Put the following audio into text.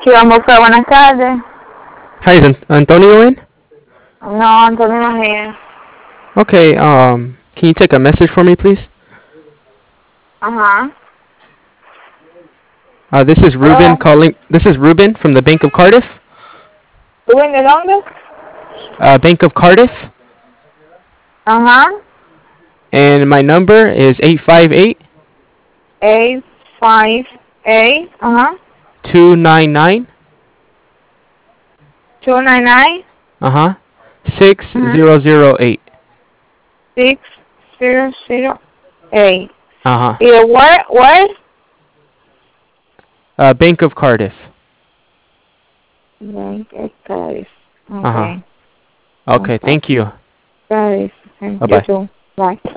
Vamos a buenas tardes. Hi, is Antonio in? No, Antonio no here. Okay, can you take a message for me, please? Ajá. This is Ruben Hello. calling. This is Ruben from the Bank of Cardiff. ¿Tú de dónde? Bank of Cardiff, Ajá. and my number is 858 858. Ajá. 299. 299. Uh-huh. Ajá. 6008. 6008. Uh-huh. ¿Y de where? Bank of Cardiff. Bank of Paris. Uh-huh. Okay. Okay, thank you. Paris. Okay. You Bye-bye. too. Bye.